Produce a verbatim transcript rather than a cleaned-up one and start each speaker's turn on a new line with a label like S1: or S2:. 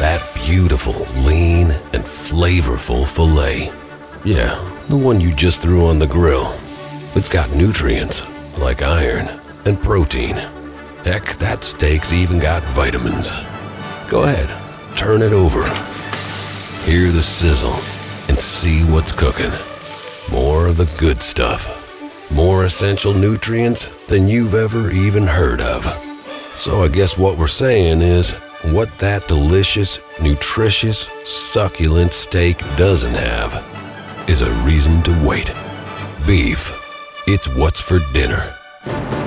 S1: That beautiful, lean, and flavorful filet. Yeah, the one you just threw on the grill. It's got nutrients, like iron and protein. Heck, that steak's even got vitamins. Go ahead, turn it over. Hear the sizzle and see what's cooking. More of the good stuff. More essential nutrients than you've ever even heard of. So I guess what we're saying is, what that delicious, nutritious, succulent steak doesn't have is a reason to wait. Beef, it's what's for dinner.